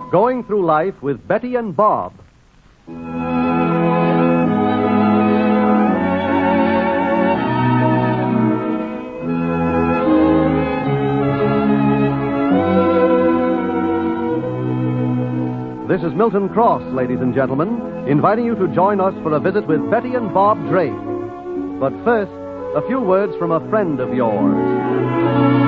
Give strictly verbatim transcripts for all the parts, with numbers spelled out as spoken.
Going Through Life with Betty and Bob. This is Milton Cross, ladies and gentlemen, inviting you to join us for a visit with Betty and Bob Drake. But first, a few words from a friend of yours.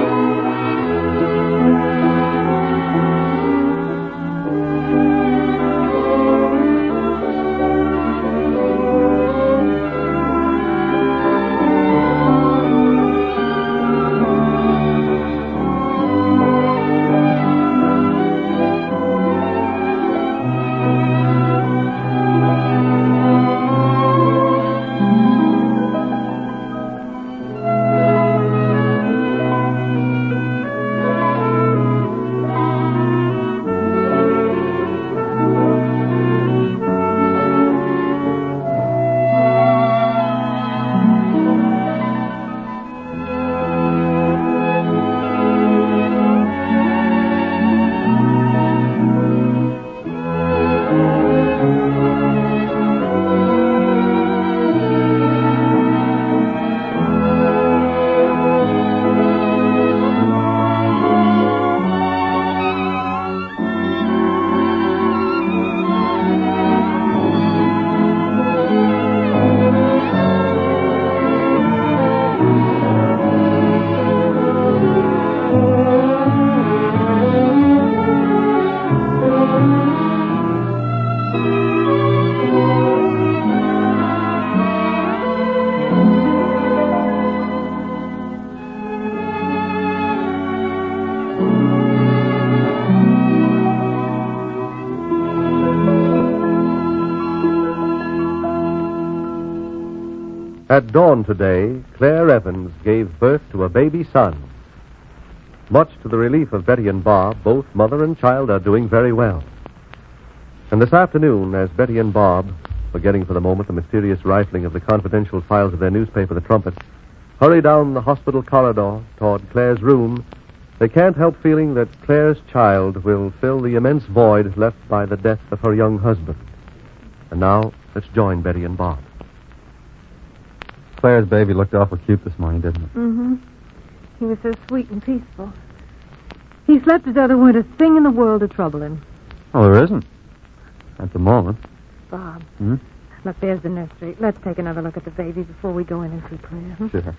At dawn today, Claire Evans gave birth to a baby son. Much to the relief of Betty and Bob, both mother and child are doing very well. And this afternoon, as Betty and Bob, forgetting for the moment the mysterious rifling of the confidential files of their newspaper, The Trumpet, hurry down the hospital corridor toward Claire's room, they can't help feeling that Claire's child will fill the immense void left by the death of her young husband. And now, let's join Betty and Bob. Claire's baby looked awful cute this morning, didn't it? Mm-hmm. He was so sweet and peaceful. He slept as though there weren't a thing in the world to trouble him. Well, there isn't. At the moment. Bob. Hmm? Look, there's the nursery. Let's take another look at the baby before we go in and see Claire. Hmm? Sure.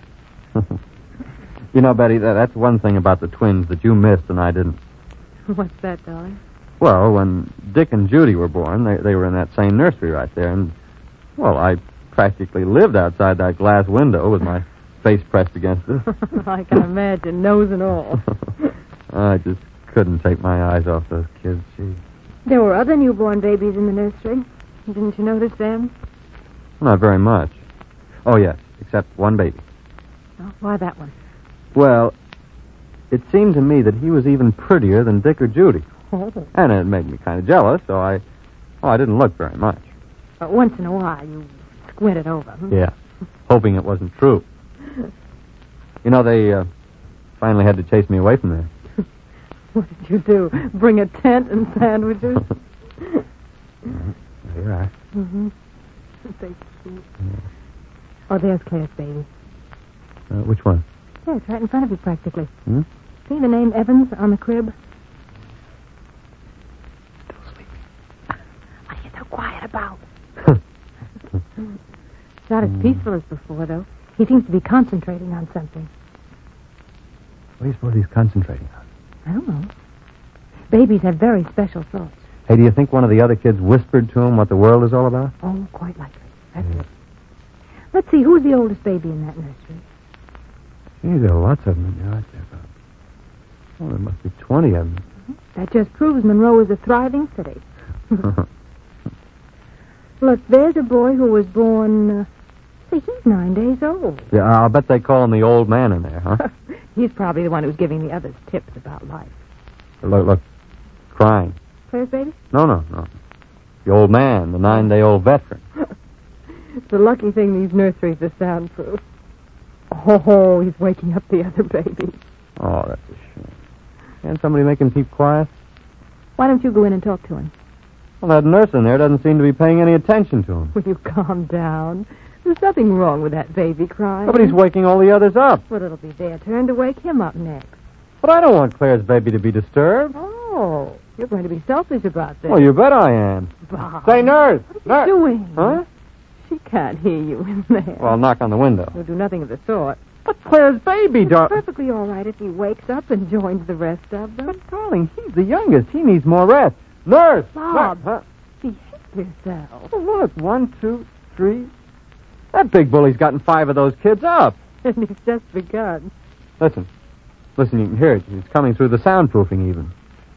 You know, Betty, that, that's one thing about the twins that you missed and I didn't. What's that, darling? Well, when Dick and Judy were born, they, they were in that same nursery right there, and, well, I practically lived outside that glass window with my face pressed against it. I can imagine, nose and all. I just couldn't take my eyes off those kids, gee. There were other newborn babies in the nursery. Didn't you notice them? Not very much. Oh, yes, except one baby. Oh, why that one? Well, it seemed to me that he was even prettier than Dick or Judy. Oh. And it made me kind of jealous, so I... Oh, I didn't look very much. But once in a while, you squinted over. Hmm? Yeah, hoping it wasn't true. You know, they uh, finally had to chase me away from there. What did you do? Bring a tent and sandwiches? Mm-hmm. There you are. Mm-hmm. They cute. Yeah. Oh, there's Claire's baby. Uh, which one? Yeah, it's right in front of you practically. Hmm? See the name Evans on the crib? Still sleeping. What are you so quiet about? It's not as peaceful as before, though. He seems to be concentrating on something. What do you suppose he's concentrating on? I don't know. Babies have very special thoughts. Hey, do you think one of the other kids whispered to him what the world is all about? Oh, quite likely. That's yeah. it. Let's see, who's the oldest baby in that nursery? Gee, there are lots of them in there, aren't there? Oh, there must be twenty of them. Mm-hmm. That just proves Monroe is a thriving city. Look, there's a boy who was born... Uh, see, he's nine days old. Yeah, I'll bet they call him the old man in there, huh? He's probably the one who's giving the others tips about life. Look, look, crying. Claire's baby? No, no, no. The old man, the nine-day-old veteran. It's a lucky thing these nurseries are soundproof. Oh, he's waking up the other baby. Oh, that's a shame. Can't somebody make him keep quiet? Why don't you go in and talk to him? Well, that nurse in there doesn't seem to be paying any attention to him. Will you calm down? There's nothing wrong with that baby crying. But he's waking all the others up. Well, it'll be their turn to wake him up next. But I don't want Claire's baby to be disturbed. Oh, you're going to be selfish about this. Well, you bet I am. Bob. Say, nurse! What are you nurse. doing? Huh? She can't hear you in there. Well, I'll knock on the window. You'll do nothing of the sort. But Claire's baby, It's darling. perfectly all right if he wakes up and joins the rest of them. But, darling, he's the youngest. He needs more rest. Nurse! Bob. Nurse, huh? Behave yourself. Oh, look, one, two, three. That big bully's gotten five of those kids up. And he's just begun. Listen. Listen, you can hear it. It's coming through the soundproofing even.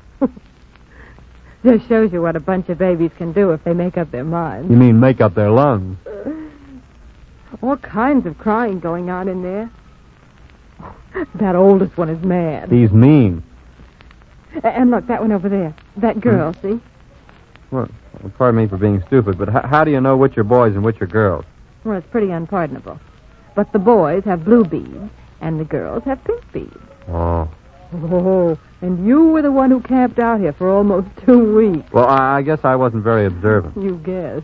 Just shows you what a bunch of babies can do if they make up their minds. You mean make up their lungs? All kinds of crying going on in there. That oldest one is mad. He's mean. A- And look, that one over there. That girl, Hmm. see? Well, pardon me for being stupid, but h- how do you know which are boys and which are girls? Well, it's pretty unpardonable. But the boys have blue beads, and the girls have pink beads. Oh. Oh, and you were the one who camped out here for almost two weeks. Well, I, I guess I wasn't very observant. You guessed.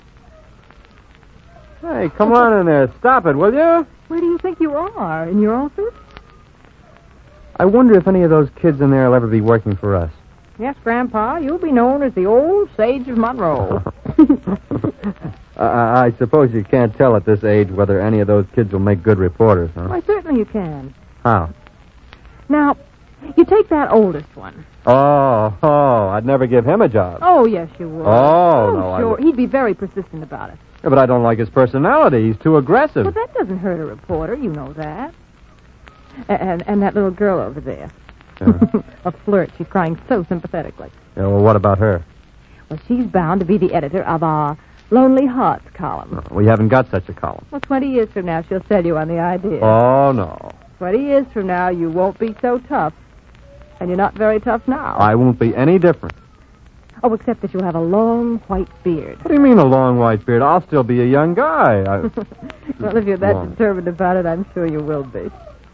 Hey, come on in there. Stop it, will you? Where do you think you are? In your office? I wonder if any of those kids in there will ever be working for us. Yes, Grandpa. You'll be known as the old sage of Monroe. I, I suppose you can't tell at this age whether any of those kids will make good reporters, huh? Why, certainly you can. How? Now, you take that oldest one. Oh, oh, I'd never give him a job. Oh, yes, you would. Oh, no, I sure. wouldn't. He'd be very persistent about it. Yeah, but I don't like his personality. He's too aggressive. Well, that doesn't hurt a reporter. You know that. A- And and that little girl over there. Yeah. A flirt. She's crying so sympathetically. Yeah, well, what about her? Well, she's bound to be the editor of our Lonely Hearts column. Oh, we haven't got such a column. Well, twenty years from now, she'll sell you on the idea. Oh, no. Twenty years from now, you won't be so tough. And you're not very tough now. I won't be any different. Oh, except that you'll have a long white beard. What do you mean a long white beard? I'll still be a young guy. I... Well, if you're that Long. determined about it, I'm sure you will be.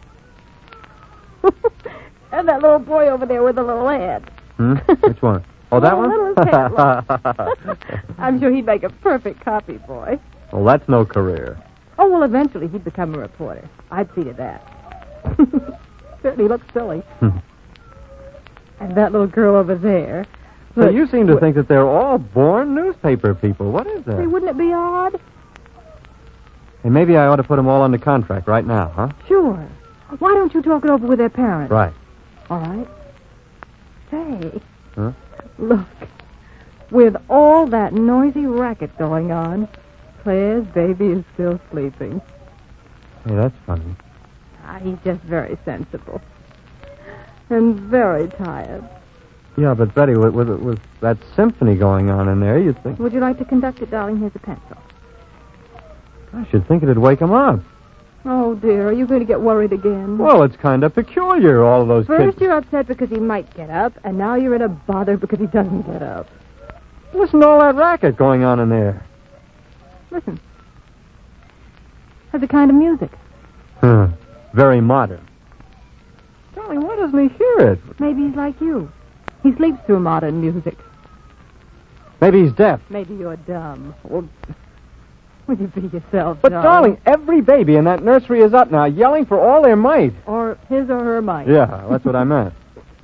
And that little boy over there with the little head. Hmm? Which one? Oh, that Oh, one? little I'm sure he'd make a perfect copy boy. Well, that's no career. Oh, well, eventually he'd become a reporter. I'd see to that. Certainly looks silly. Hmm. And that little girl over there. So Look, you seem to wh- think that they're all born newspaper people. What is Say, that? wouldn't it be odd? Hey, maybe I ought to put them all under contract right now, huh? Sure. Why don't you talk it over with their parents? Right. All right. Say, Huh? look. With all that noisy racket going on, Claire's baby is still sleeping. Hey, that's funny. Ah, he's just very sensible. And very tired. Yeah, but Betty, with, with, with that symphony going on in there, you'd think... Would you like to conduct it, darling? Here's a pencil. I should think it'd wake him up. Oh, dear. Are you going to get worried again? Well, it's kind of peculiar, all of those First kids... you're upset because he might get up, and now you're in a bother because he doesn't get up. Listen to all that racket going on in there. Listen. That's the kind of music. Huh. Very modern. Darling, why doesn't he hear it? Maybe he's like you. He sleeps through modern music. Maybe he's deaf. Maybe you're dumb. Well, would you be yourself, But, darling, every baby in that nursery is up now, yelling for all their might. Or his or her might. Yeah, that's what I meant.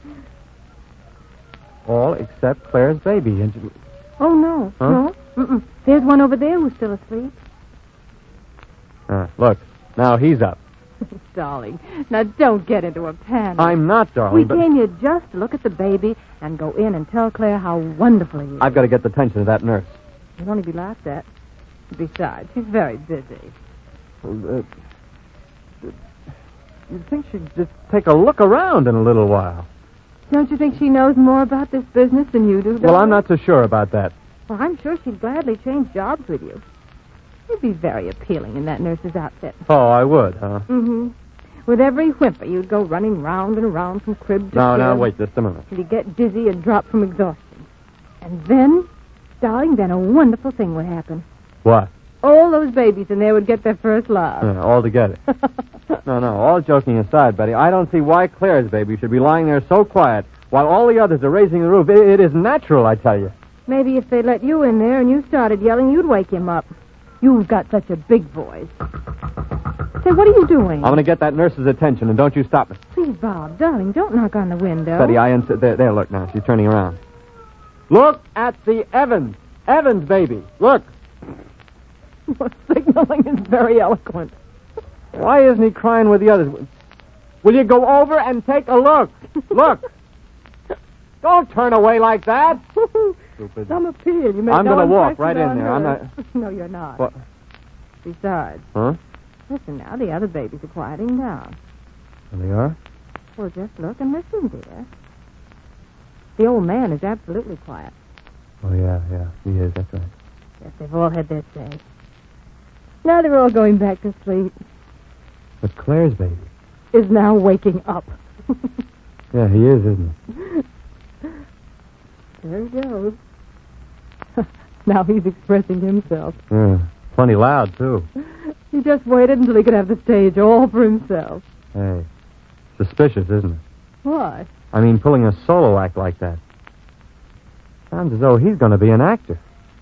All except Claire's baby. And she... Oh, no. Huh? No. Mm-mm. There's one over there who's still asleep. Uh, look, now he's up. Darling, now don't get into a panic. I'm not, We darling, but came here just to look at the baby and go in and tell Claire how wonderful he is. I've got to get the attention of that nurse. You'll only be laughed at. Besides, she's very busy. Well, uh, you'd think she'd just take a look around in a little while. Don't you think she knows more about this business than you do, Well, I'm darling? not so sure about that. Well, I'm sure she'd gladly change jobs with you. You'd be very appealing in that nurse's outfit. Oh, I would, huh? Mm-hmm. With every whimper, you'd go running round and around from crib to No, crib. now, wait just a minute. Till you get dizzy and drop from exhaustion. And then, darling, then a wonderful thing would happen. What? All those babies in there would get their first love. Yeah, all together. No, no, all joking aside, Betty, I don't see why Claire's baby should be lying there so quiet while all the others are raising the roof. It, it isn't natural, I tell you. Maybe if they let you in there and you started yelling, you'd wake him up. You've got such a big voice. Say, what are you doing? I'm going to get that nurse's attention, and don't you stop me. Please, Bob, darling, don't knock on the window. Betty, I insist. There, there, look now. She's turning around. Look at the Evans. Evans, baby. Look. Your signaling is very eloquent. Why isn't he crying with the others? Will you go over and take a look? Look. Don't turn away like that. Stupid. Some appeal. You make I'm no going to walk impression right in on there. her. I'm not... No, you're not. What? Besides, Huh? listen now, the other babies are quieting down. There they are? Well, just look and listen, dear. The old man is absolutely quiet. Oh, yeah, yeah. He is, that's right. Yes, they've all had their say. Now they're all going back to sleep. But Claire's baby. Is now waking up. Yeah, he is, isn't he? There he goes. Now he's expressing himself. Yeah. Plenty loud, too. He just waited until he could have the stage all for himself. Hey. Suspicious, isn't it? Why? I mean, pulling a solo act like that. Sounds as though he's going to be an actor.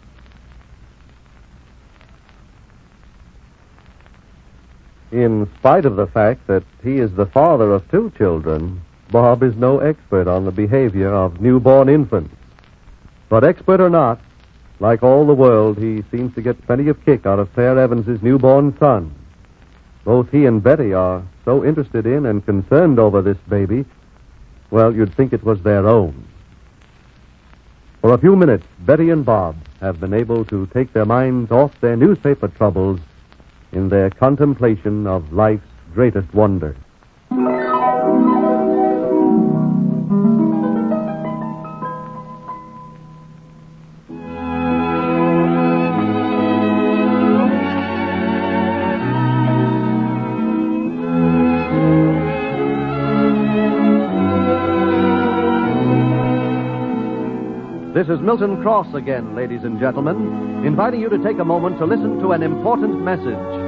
In spite of the fact that he is the father of two children, Bob is no expert on the behavior of newborn infants. But expert or not, like all the world, he seems to get plenty of kick out of Claire Evans's newborn son. Both he and Betty are so interested in and concerned over this baby, well, you'd think it was their own. For a few minutes, Betty and Bob have been able to take their minds off their newspaper troubles in their contemplation of life's greatest wonder. This is Milton Cross again, ladies and gentlemen, inviting you to take a moment to listen to an important message.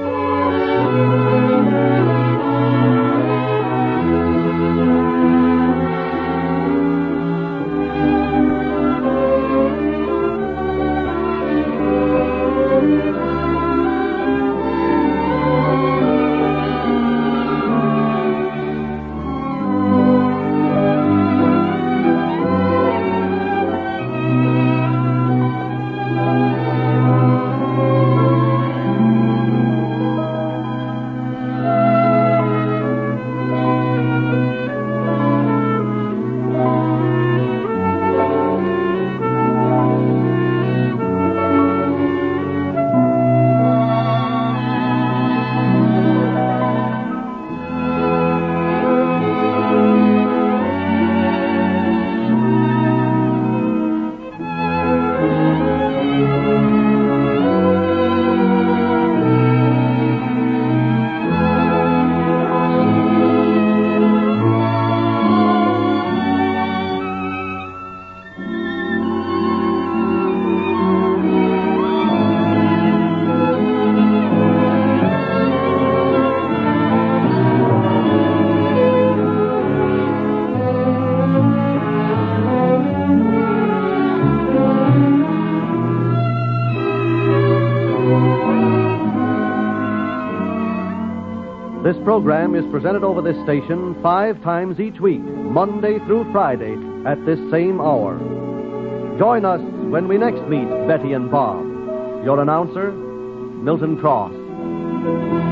This program is presented over this station five times each week, Monday through Friday, at this same hour. Join us when we next meet Betty and Bob. Your announcer, Milton Cross.